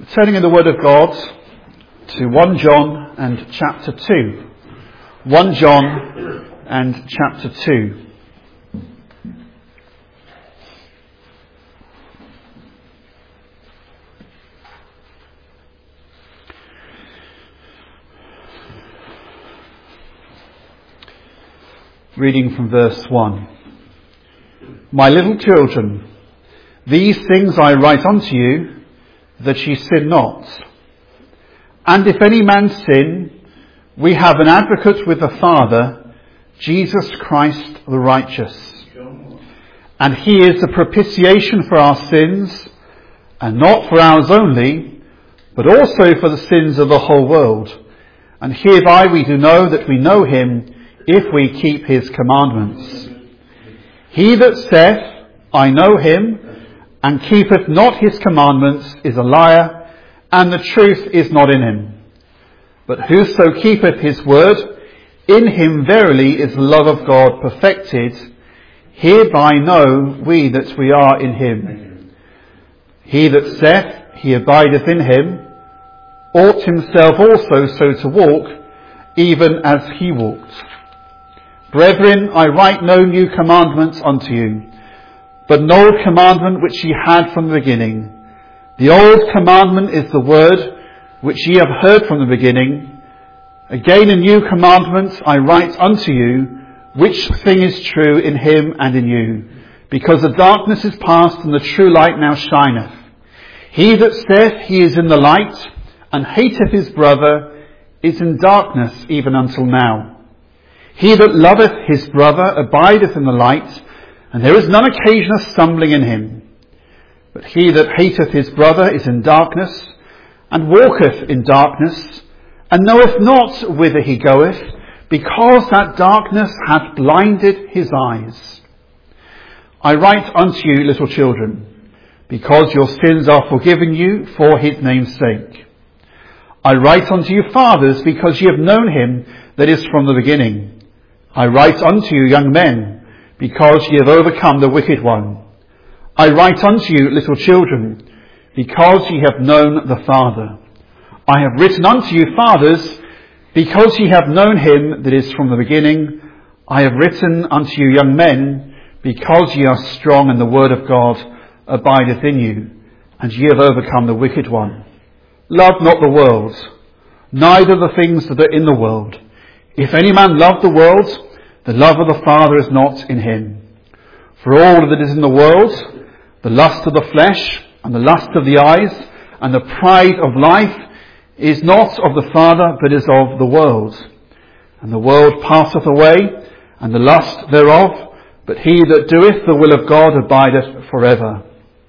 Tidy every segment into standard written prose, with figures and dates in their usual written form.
Turning in the Word of God to 1 John and chapter 2. 1 John and chapter 2. Reading from verse 1. My little children, these things I write unto you, that ye sin not. And if any man sin, we have an advocate with the Father, Jesus Christ the righteous. And he is the propitiation for our sins, and not for ours only, but also for the sins of the whole world. And hereby we do know that we know him, if we keep his commandments. He that saith, I know him, and keepeth not his commandments, is a liar, and the truth is not in him. But whoso keepeth his word, in him verily is the love of God perfected. Hereby know we that we are in him. He that saith he abideth in him, ought himself also so to walk, even as he walked. Brethren, I write no new commandments unto you, but an old commandment which ye had from the beginning. The old commandment is the word which ye have heard from the beginning. Again a new commandment I write unto you, which thing is true in him and in you, because the darkness is past and the true light now shineth. He that saith he is in the light, and hateth his brother, is in darkness even until now. He that loveth his brother abideth in the light, and there is none occasion of stumbling in him. But he that hateth his brother is in darkness, and walketh in darkness, and knoweth not whither he goeth, because that darkness hath blinded his eyes. I write unto you, little children, because your sins are forgiven you for his name's sake. I write unto you, fathers, because ye have known him that is from the beginning. I write unto you, young men, because ye have overcome the wicked one. I write unto you, little children, because ye have known the Father. I have written unto you, fathers, because ye have known him that is from the beginning. I have written unto you, young men, because ye are strong, and the word of God abideth in you, and ye have overcome the wicked one. Love not the world, neither the things that are in the world. If any man love the world, the love of the Father is not in him. For all that is in the world, the lust of the flesh, and the lust of the eyes, and the pride of life, is not of the Father, but is of the world. And the world passeth away, and the lust thereof, but he that doeth the will of God abideth forever.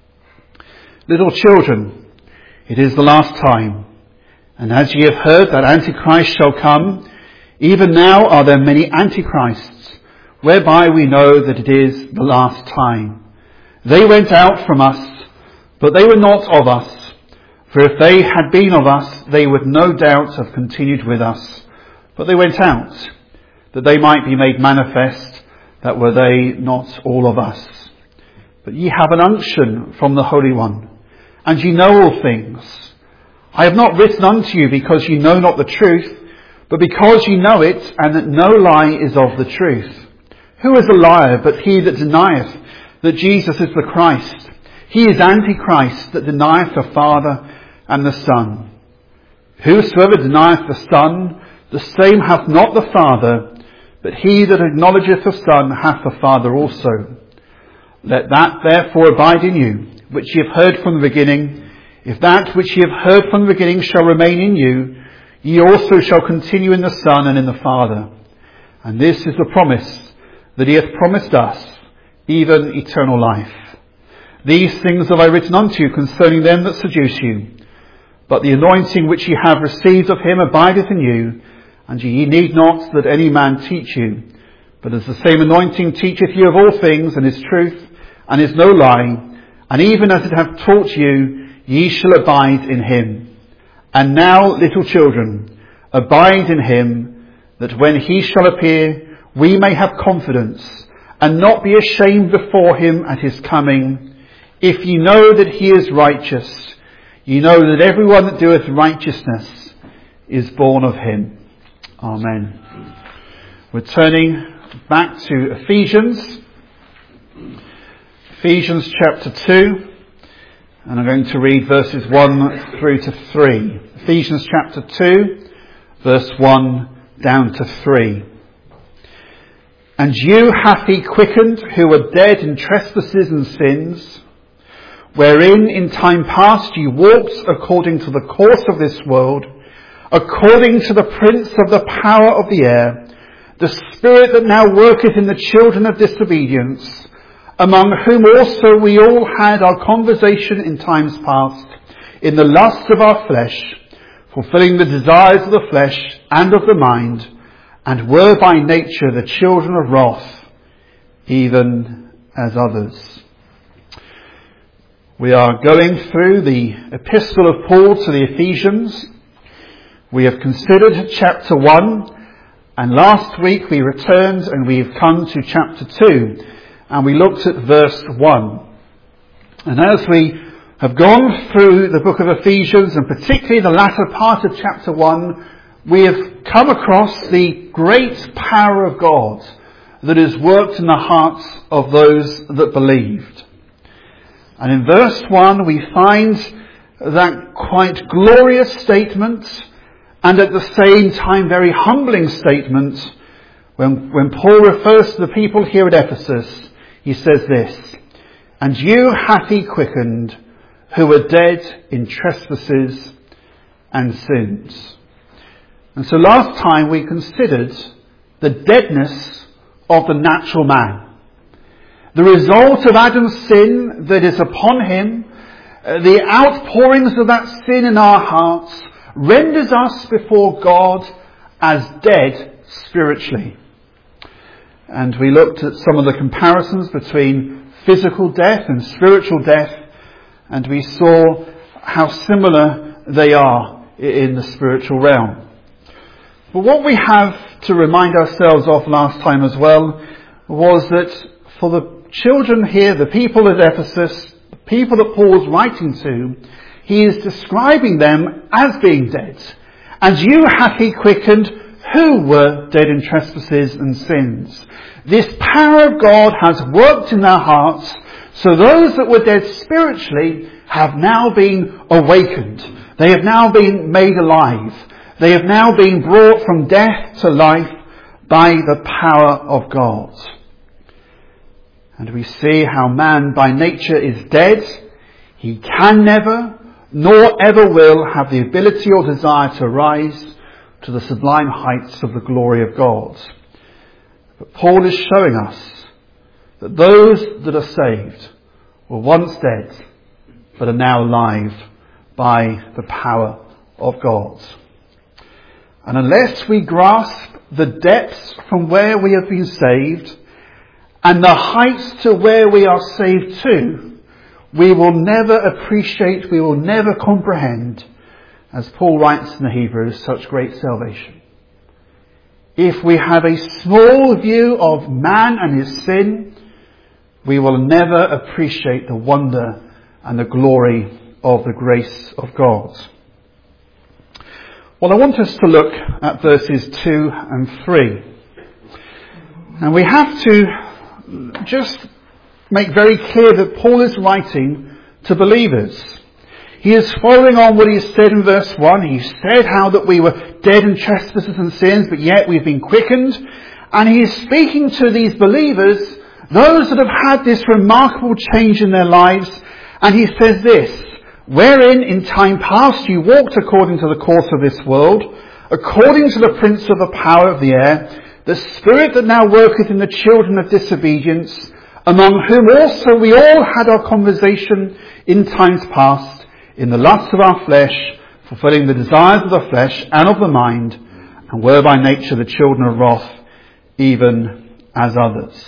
Little children, it is the last time. And as ye have heard that Antichrist shall come, even now are there many antichrists, whereby we know that it is the last time. They went out from us, but they were not of us. For if they had been of us, they would no doubt have continued with us. But they went out, that they might be made manifest, that were they not all of us. But ye have an unction from the Holy One, and ye know all things. I have not written unto you because ye know not the truth, but because ye know it, and that no lie is of the truth. Who is a liar but he that denieth that Jesus is the Christ? He is Antichrist that denieth the Father and the Son. Whosoever denieth the Son, the same hath not the Father, but he that acknowledgeth the Son hath the Father also. Let that therefore abide in you, which ye have heard from the beginning. If that which ye have heard from the beginning shall remain in you, ye also shall continue in the Son and in the Father. And this is the promise that he hath promised us, even eternal life. These things have I written unto you concerning them that seduce you. But the anointing which ye have received of him abideth in you, and ye need not that any man teach you. But as the same anointing teacheth you of all things, and is truth, and is no lie, and even as it hath taught you, ye shall abide in him. And now, little children, abide in him, that when he shall appear, we may have confidence, and not be ashamed before him at his coming. If ye know that he is righteous, You know that everyone that doeth righteousness is born of him. Amen. We're turning back to Ephesians. Ephesians chapter 2. And I'm going to read verses 1 through to 3. Ephesians chapter 2, verse 1 down to 3. And you hath he quickened who were dead in trespasses and sins, wherein in time past you walked according to the course of this world, according to the prince of the power of the air, the spirit that now worketh in the children of disobedience, among whom also we all had our conversation in times past, in the lust of our flesh, fulfilling the desires of the flesh and of the mind, and were by nature the children of wrath, even as others. We are going through the epistle of Paul to the Ephesians. We have considered chapter 1, and last week we returned and we have come to chapter 2. And we looked at verse 1. And as we have gone through the book of Ephesians, and particularly the latter part of chapter 1, we have come across the great power of God that is worked in the hearts of those that believed. And in verse 1 we find that quite glorious statement, and at the same time very humbling statement, when Paul refers to the people here at Ephesus. He says this, and you hath he quickened who were dead in trespasses and sins. And so last time we considered the deadness of the natural man. The result of Adam's sin that is upon him, the outpourings of that sin in our hearts, renders us before God as dead spiritually. And we looked at some of the comparisons between physical death and spiritual death, and we saw how similar they are in the spiritual realm. But what we have to remind ourselves of last time as well was that for the children here, the people at Ephesus, the people that Paul was writing to, he is describing them as being dead. And you hath he quickened who were dead in trespasses and sins. This power of God has worked in their hearts, so those that were dead spiritually have now been awakened. They have now been made alive. They have now been brought from death to life by the power of God. And we see how man by nature is dead. He can never, nor ever will, have the ability or desire to rise to the sublime heights of the glory of God. But Paul is showing us that those that are saved were once dead, but are now alive by the power of God. And unless we grasp the depths from where we have been saved, and the heights to where we are saved to, we will never appreciate, we will never comprehend, as Paul writes in the Hebrews, such great salvation. If we have a small view of man and his sin, we will never appreciate the wonder and the glory of the grace of God. Well, I want us to look at verses 2 and 3. And we have to just make very clear that Paul is writing to believers. He is following on what he said in verse 1. He said how that we were dead in trespasses and sins, but yet we've been quickened. And he is speaking to these believers, those that have had this remarkable change in their lives. And he says this, wherein in time past you walked according to the course of this world, according to the prince of the power of the air, the spirit that now worketh in the children of disobedience, among whom also we all had our conversation in times past, in the lusts of our flesh, fulfilling the desires of the flesh and of the mind, and were by nature the children of wrath, even as others.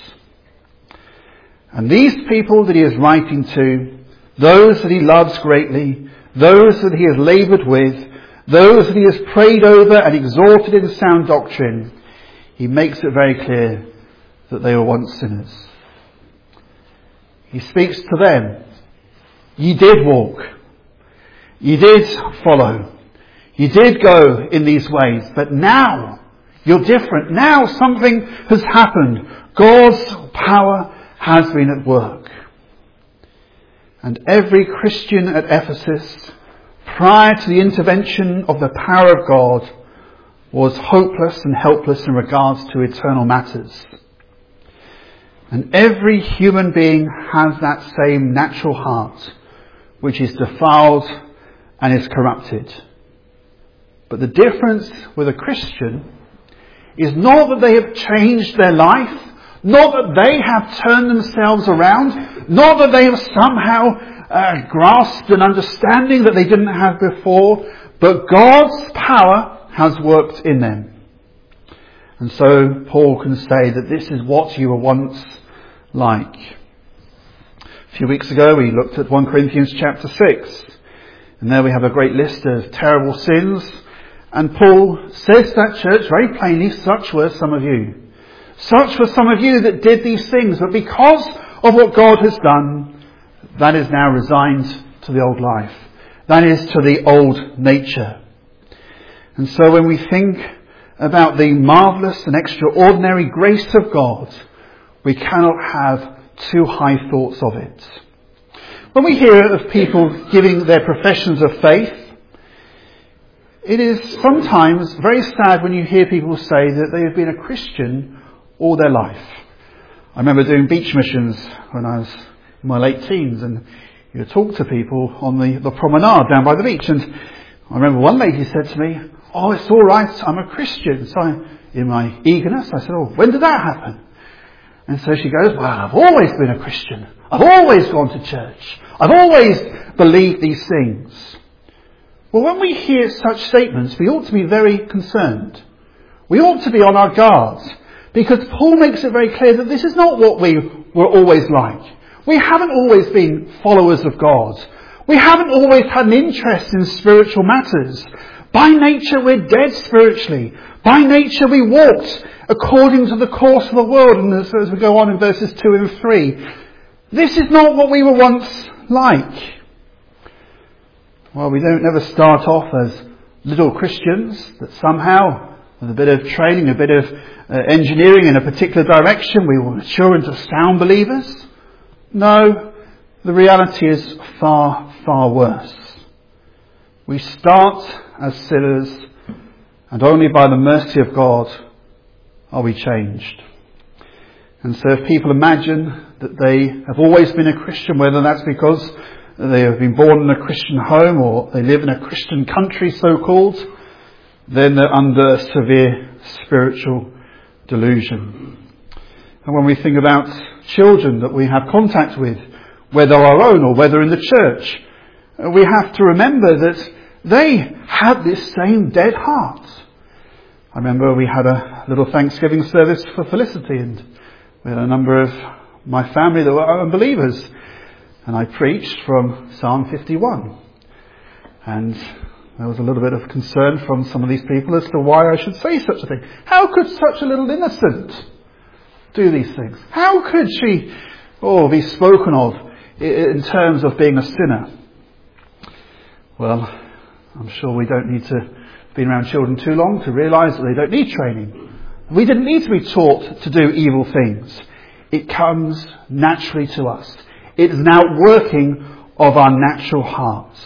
And these people that he is writing to, those that he loves greatly, those that he has laboured with, those that he has prayed over and exhorted in sound doctrine, he makes it very clear that they were once sinners. He speaks to them. Ye did walk. You did follow. You did go in these ways, but now you're different. Now something has happened. God's power has been at work. And every Christian at Ephesus, prior to the intervention of the power of God, was hopeless and helpless in regards to eternal matters. And every human being has that same natural heart, which is defiled and is corrupted. But the difference with a Christian is not that they have changed their life, not that they have turned themselves around, not that they have somehow grasped an understanding that they didn't have before, but God's power has worked in them. And so Paul can say that this is what you were once like. A few weeks ago we looked at 1 Corinthians chapter 6, and there we have a great list of terrible sins. And Paul says to that church very plainly, such were some of you. Such were some of you that did these things, but because of what God has done, that is now resigned to the old life. That is to the old nature. And so when we think about the marvellous and extraordinary grace of God, we cannot have too high thoughts of it. When we hear of people giving their professions of faith, it is sometimes very sad when you hear people say that they have been a Christian all their life. I remember doing beach missions when I was in my late teens, and you talk to people on the promenade down by the beach, and I remember one lady said to me, "Oh, it's all right, I'm a Christian." So in my eagerness I said, "Oh, when did that happen?" And so she goes, "Well, I've always been a Christian. I've always gone to church. I've always believed these things." Well, when we hear such statements, we ought to be very concerned. We ought to be on our guard, because Paul makes it very clear that this is not what we were always like. We haven't always been followers of God. We haven't always had an interest in spiritual matters. By nature, we're dead spiritually. By nature, we walked according to the course of the world. And as we go on in verses 2 and 3, this is not what we were once like. Well, we don't never start off as little Christians that somehow, with a bit of training, a bit of engineering in a particular direction, we will mature into sound believers. No, the reality is far, far worse. We start as sinners, and only by the mercy of God are we changed. And so if people imagine that they have always been a Christian, whether that's because they have been born in a Christian home or they live in a Christian country, so-called, then they're under severe spiritual delusion. And when we think about children that we have contact with, whether our own or whether in the church, we have to remember that they have this same dead heart. I remember we had a little Thanksgiving service for Felicity, and we had a number of my family that were unbelievers. And I preached from Psalm 51. And there was a little bit of concern from some of these people as to why I should say such a thing. How could such a little innocent do these things? How could she be spoken of in terms of being a sinner? Well, I'm sure we don't need to be around children too long to realise that they don't need training. We didn't need to be taught to do evil things. It comes naturally to us. It is an outworking of our natural hearts.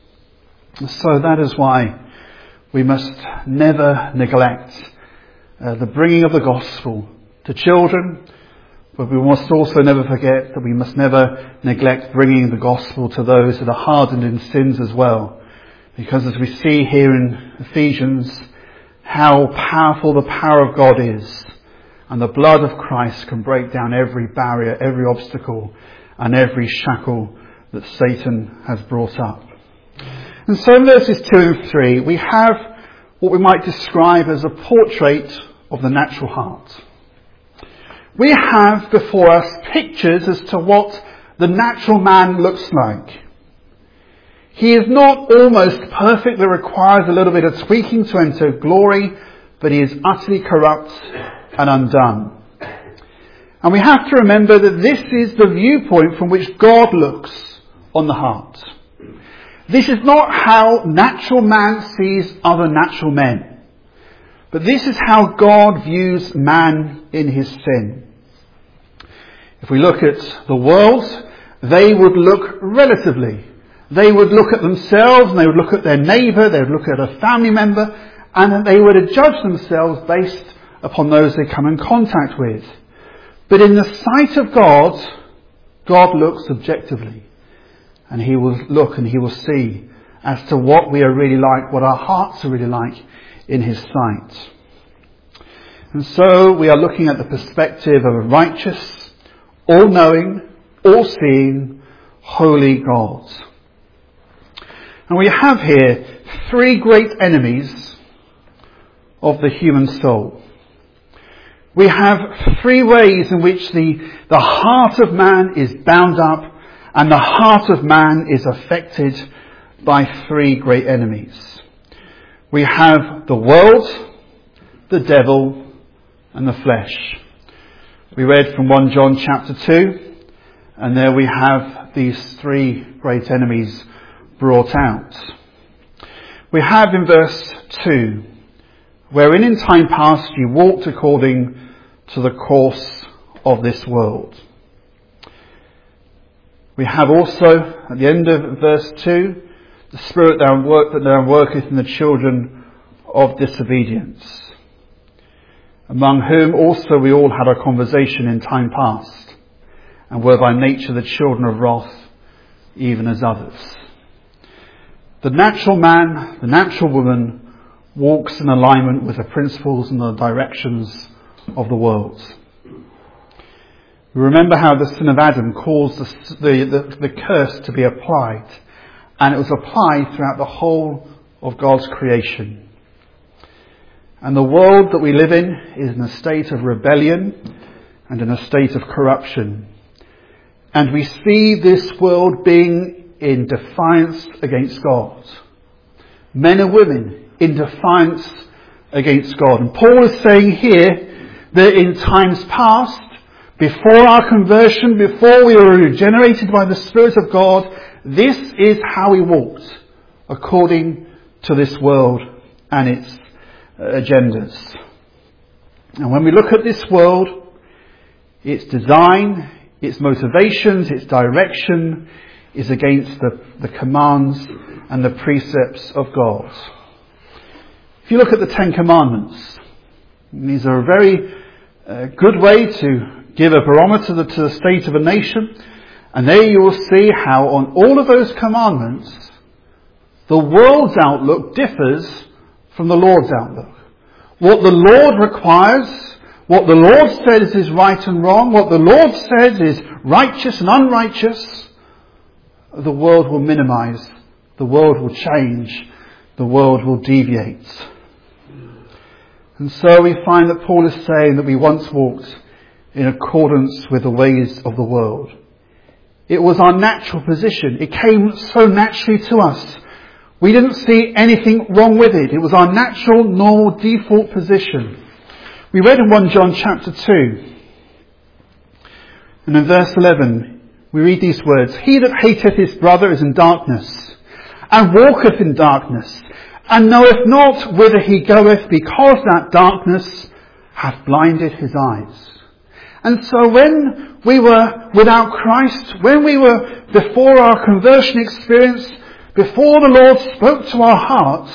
So that is why we must never neglect the bringing of the gospel to children, but we must also never forget that we must never neglect bringing the gospel to those that are hardened in sins as well. Because as we see here in Ephesians, how powerful the power of God is, and the blood of Christ can break down every barrier, every obstacle, and every shackle that Satan has brought up. And so in verses 2 and 3, we have what we might describe as a portrait of the natural heart. We have before us pictures as to what the natural man looks like. He is not almost perfect, that requires a little bit of tweaking to enter glory, but he is utterly corrupt and undone. And we have to remember that this is the viewpoint from which God looks on the heart. This is not how natural man sees other natural men. But this is how God views man in his sin. If we look at the world, they would look relatively. They would look at themselves, and they would look at their neighbour, they would look at a family member, and they would judge themselves based upon those they come in contact with. But in the sight of God, God looks objectively. And he will look and he will see as to what we are really like, what our hearts are really like in his sight. And so we are looking at the perspective of a righteous, all-knowing, all-seeing, holy God. And we have here three great enemies of the human soul. We have three ways in which the heart of man is bound up and the heart of man is affected by three great enemies. We have the world, the devil, and the flesh. We read from 1 John chapter 2, and there we have these three great enemies brought out. We have in verse 2, wherein in time past you walked according to the course of this world. We have also, at the end of verse 2, the spirit that now worketh in the children of disobedience, among whom also we all had our conversation in time past, and were by nature the children of wrath, even as others. The natural man, the natural woman, walks in alignment with the principles and the directions of the world. We remember how the sin of Adam caused the curse to be applied, and it was applied throughout the whole of God's creation. And the world that we live in is in a state of rebellion and in a state of corruption. And we see this world being in defiance against God. Men and women in defiance against God. And Paul is saying here that in times past, before our conversion, before we were regenerated by the Spirit of God, this is how we walked, according to this world and its agendas. And when we look at this world, its design, its motivations, its direction is against the commands and the precepts of God. If you look at the Ten Commandments, these are a very good way to give a barometer to the state of a nation. And there you will see how on all of those commandments, the world's outlook differs from the Lord's outlook. What the Lord requires, what the Lord says is right and wrong, what the Lord says is righteous and unrighteous, the world will minimize, the world will change, the world will deviate. And so we find that Paul is saying that we once walked in accordance with the ways of the world. It was our natural position. It came so naturally to us. We didn't see anything wrong with it. It was our natural, normal, default position. We read in 1 John chapter 2, and in verse 11, we read these words, "He that hateth his brother is in darkness, and walketh in darkness, and knoweth not whither he goeth, because that darkness hath blinded his eyes." And so when we were without Christ, when we were before our conversion experience, before the Lord spoke to our hearts,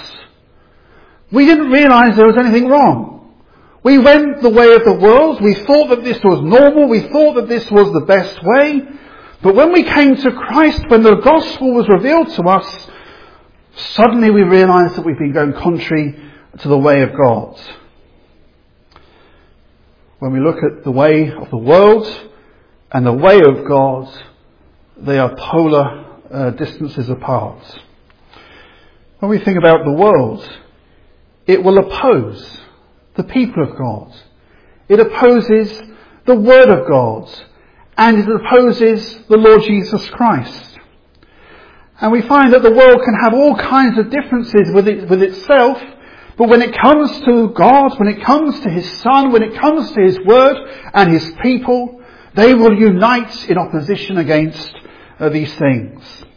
we didn't realise there was anything wrong. We went the way of the world. We thought that this was normal. We thought that this was the best way. But when we came to Christ, when the gospel was revealed to us, suddenly we realised that we've been going contrary to the way of God. When we look at the way of the world and the way of God, they are polar distances apart. When we think about the world, it will oppose the people of God. It opposes the Word of God. And it opposes the Lord Jesus Christ. And we find that the world can have all kinds of differences with itself, but when it comes to God, when it comes to His Son, when it comes to His Word and His people, they will unite in opposition against these things.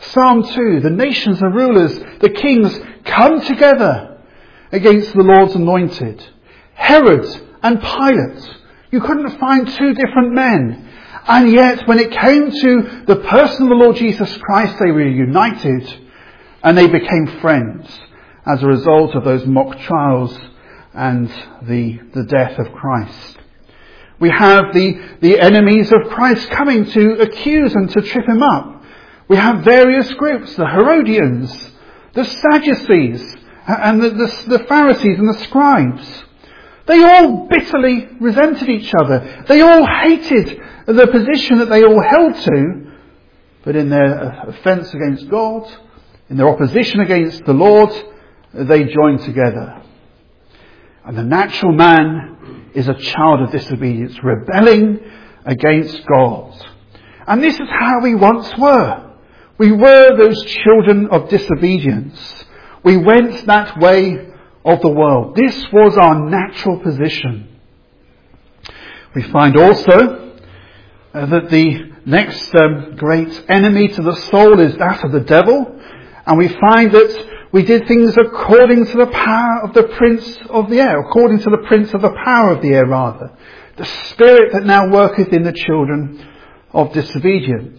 Psalm 2, the nations, the rulers, the kings come together against the Lord's anointed. Herod and Pilate, you couldn't find two different men. And yet when it came to the person of the Lord Jesus Christ, they were united and they became friends as a result of those mock trials and the death of Christ. We have the enemies of Christ coming to accuse and to trip him up. We have various groups, the Herodians, the Sadducees, and the Pharisees and the scribes. They all bitterly resented each other. They all hated the position that they all held to. But in their offence against God, in their opposition against the Lord, they joined together. And the natural man is a child of disobedience, rebelling against God. And this is how we once were. We were those children of disobedience. We went that way of the world. This was our natural position. We find also that the next great enemy to the soul is that of the devil. And we find that we did things according to the power of the prince of the air, according to the prince of the power of the air rather. The spirit that now worketh in the children of disobedience.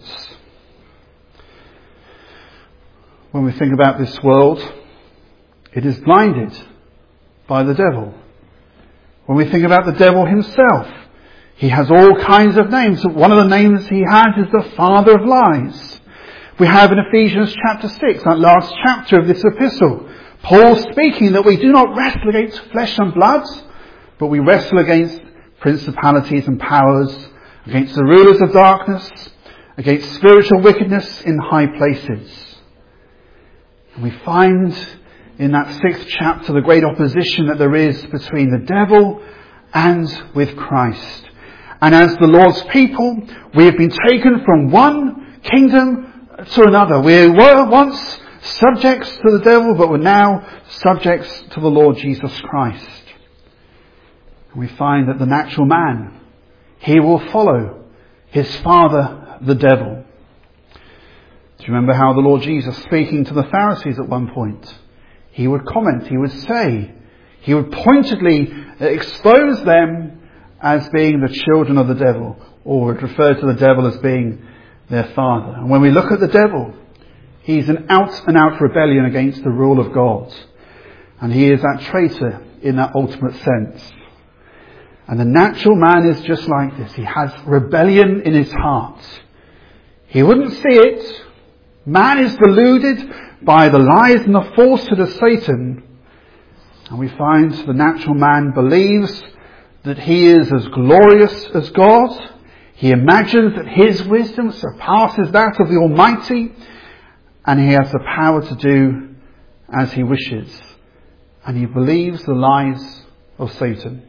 When we think about this world, it is blinded by the devil. When we think about the devil himself, he has all kinds of names. One of the names he has is the father of lies. We have in Ephesians chapter 6, that last chapter of this epistle, Paul speaking that we do not wrestle against flesh and blood, but we wrestle against principalities and powers, against the rulers of darkness, against spiritual wickedness in high places. And we find in that 6th chapter the great opposition that there is between the devil and with Christ. And as the Lord's people, we have been taken from one kingdom to another. We were once subjects to the devil, but we're now subjects to the Lord Jesus Christ. And we find that the natural man, he will follow his father, the devil. Do you remember how the Lord Jesus, speaking to the Pharisees at one point, he would comment, he would say, he would pointedly expose them as being the children of the devil, or would refer to the devil as being their father. And when we look at the devil, he's an out-and-out rebellion against the rule of God. And he is that traitor in that ultimate sense. And the natural man is just like this. He has rebellion in his heart. He wouldn't see it. Man is deluded by the lies and the falsehood of Satan. And we find the natural man believes that he is as glorious as God. He imagines that his wisdom surpasses that of the Almighty. And he has the power to do as he wishes. And he believes the lies of Satan.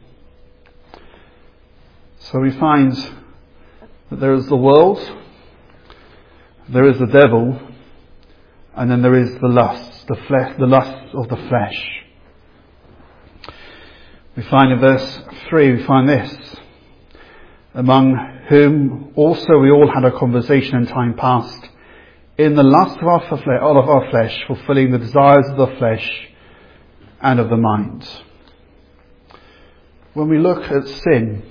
So we find that there is the world, there is the devil, and then there is the lust, the lust of the flesh. We find in verse 3, we find this: among whom also we all had a conversation in time past, in the lust of our flesh, fulfilling the desires of the flesh and of the mind. When we look at sin,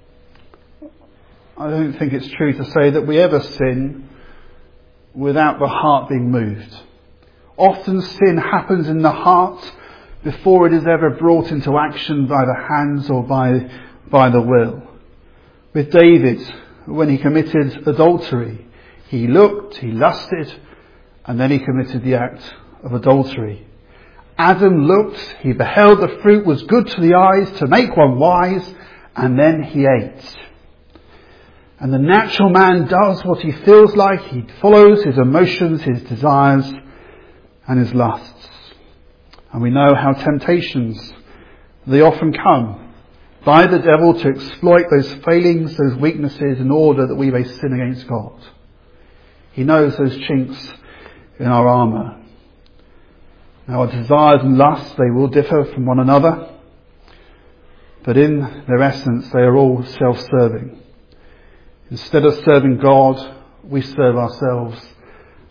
I don't think it's true to say that we ever sin without the heart being moved. Often sin happens in the heart before it is ever brought into action by the hands or by the will. With David, when he committed adultery, he looked, he lusted, and then he committed the act of adultery. Adam looked, he beheld the fruit was good to the eyes, to make one wise, and then he ate. And the natural man does what he feels like. He follows his emotions, his desires, and his lusts. And we know how temptations, they often come by the devil to exploit those failings, those weaknesses, in order that we may sin against God. He knows those chinks in our armour. Now our desires and lusts, they will differ from one another, but in their essence they are all self-serving. Instead of serving God, we serve ourselves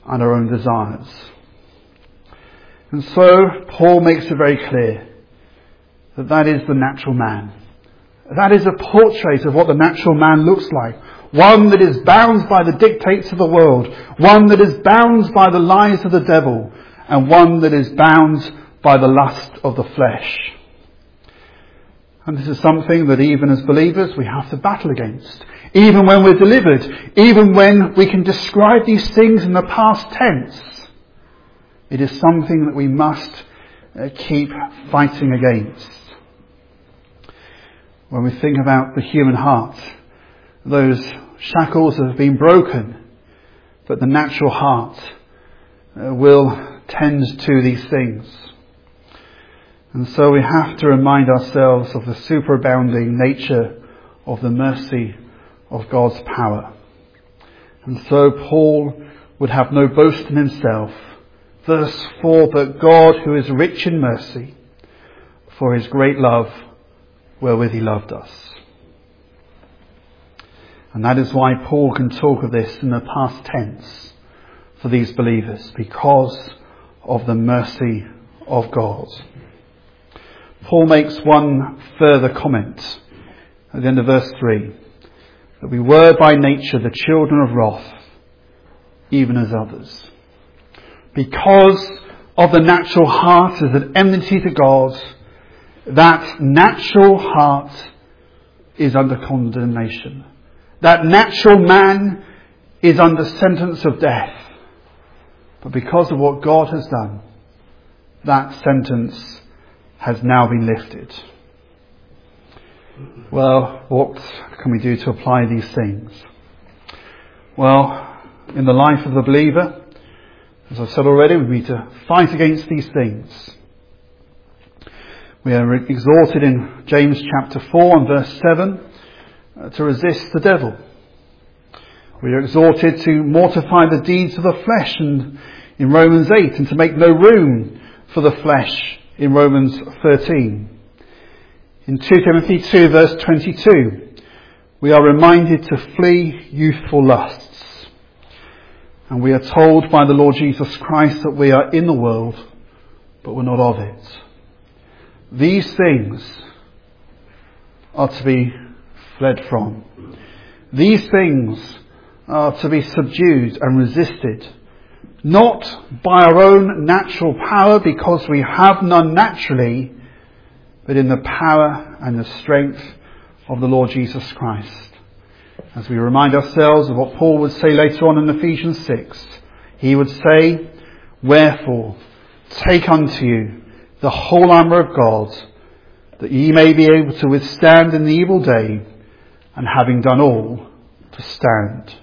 and our own desires. And so Paul makes it very clear that that is the natural man. That is a portrait of what the natural man looks like. One that is bound by the dictates of the world. One that is bound by the lies of the devil. And one that is bound by the lust of the flesh. And this is something that even as believers we have to battle against. Even when we're delivered. Even when we can describe these things in the past tense. It is something that we must keep fighting against. When we think about the human heart, those shackles have been broken, but the natural heart will tend to these things. And so we have to remind ourselves of the superabounding nature of the mercy of God's power. And so Paul would have no boast in himself. Verse 4, but God who is rich in mercy, for his great love wherewith he loved us. And that is why Paul can talk of this in the past tense for these believers, because of the mercy of God. Paul makes one further comment at the end of verse 3, that we were by nature the children of wrath, even as others. Because of the natural heart as an enmity to God, that natural heart is under condemnation. That natural man is under sentence of death. But because of what God has done, that sentence has now been lifted. Well, what can we do to apply these things? Well, in the life of the believer, as I've said already, we need to fight against these things. We are exhorted in James chapter 4 and verse 7 to resist the devil. We are exhorted to mortify the deeds of the flesh in Romans 8, and to make no room for the flesh in Romans 13. In 2 Timothy 2 verse 22, we are reminded to flee youthful lusts. And we are told by the Lord Jesus Christ that we are in the world, but we're not of it. These things are to be fled from. These things are to be subdued and resisted, not by our own natural power, because we have none naturally, but in the power and the strength of the Lord Jesus Christ. As we remind ourselves of what Paul would say later on in Ephesians 6, he would say, wherefore, take unto you the whole armour of God, that ye may be able to withstand in the evil day, and having done all, to stand.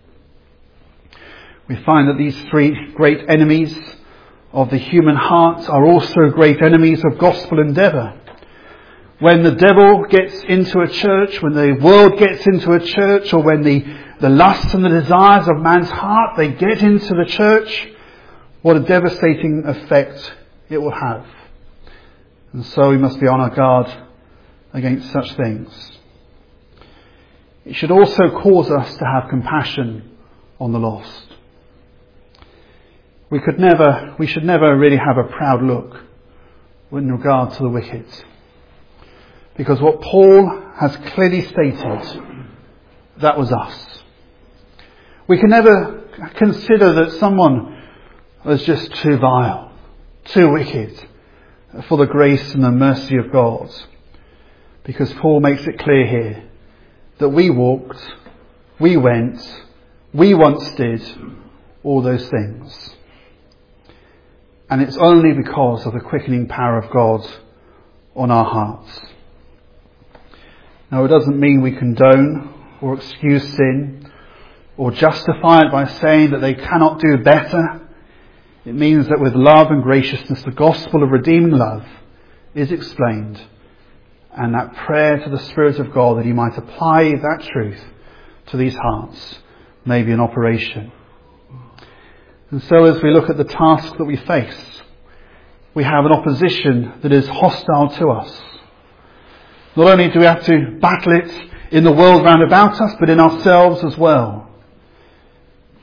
We find that these three great enemies of the human heart are also great enemies of gospel endeavour. When the devil gets into a church, when the world gets into a church, or when the lusts and the desires of man's heart, they get into the church, what a devastating effect it will have. And so we must be on our guard against such things. It should also cause us to have compassion on the lost. We should never really have a proud look in regard to the wicked. Because what Paul has clearly stated, that was us. We can never consider that someone was just too vile, too wicked for the grace and the mercy of God. Because Paul makes it clear here that we walked, we went, we once did all those things. And it's only because of the quickening power of God on our hearts. Now, it doesn't mean we condone or excuse sin or justify it by saying that they cannot do better. It means that with love and graciousness, the gospel of redeeming love is explained, and that prayer to the Spirit of God that he might apply that truth to these hearts may be an operation. And so as we look at the task that we face, we have an opposition that is hostile to us. Not only do we have to battle it in the world round about us, but in ourselves as well.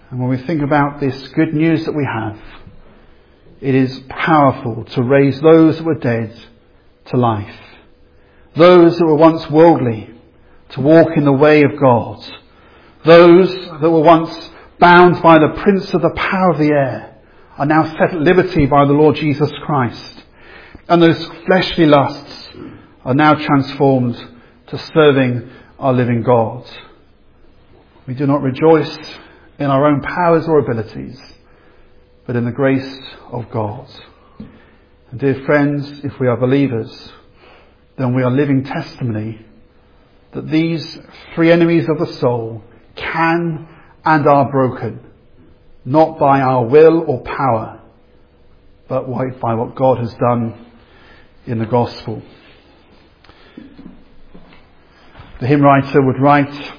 And when we think about this good news that we have, it is powerful to raise those that were dead to life. Those that were once worldly to walk in the way of God. Those that were once bound by the prince of the power of the air are now set at liberty by the Lord Jesus Christ. And those fleshly lusts are now transformed to serving our living God. We do not rejoice in our own powers or abilities, but in the grace of God. And dear friends, if we are believers, then we are living testimony that these three enemies of the soul can and are broken, not by our will or power, but by what God has done in the gospel. The hymn writer would write,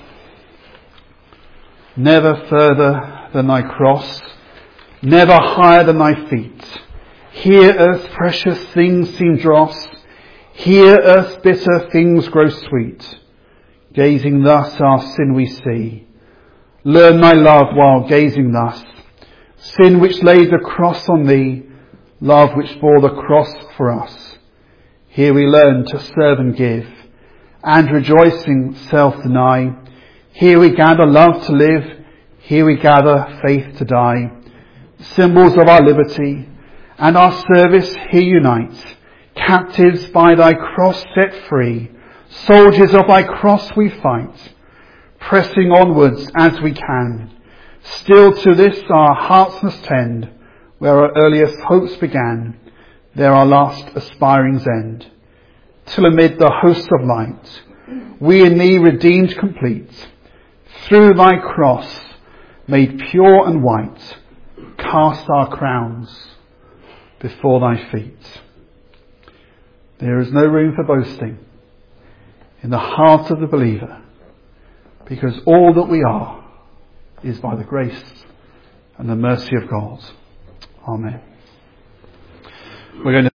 "Never further than thy cross, never higher than thy feet. Here earth's precious things seem dross, here earth's bitter things grow sweet. Gazing thus our sin we see. Learn thy love while gazing thus. Sin which laid the cross on thee, love which bore the cross for us. Here we learn to serve and give, and rejoicing self-deny. Here we gather love to live, here we gather faith to die. Symbols of our liberty and our service here unite. Captives by thy cross set free, soldiers of thy cross we fight, pressing onwards as we can. Still to this our hearts must tend, where our earliest hopes began, there our last aspirings end. Till amid the hosts of light, we in thee redeemed complete, through thy cross made pure and white, cast our crowns before thy feet." There is no room for boasting in the heart of the believer, because all that we are is by the grace and the mercy of God. Amen. We're going to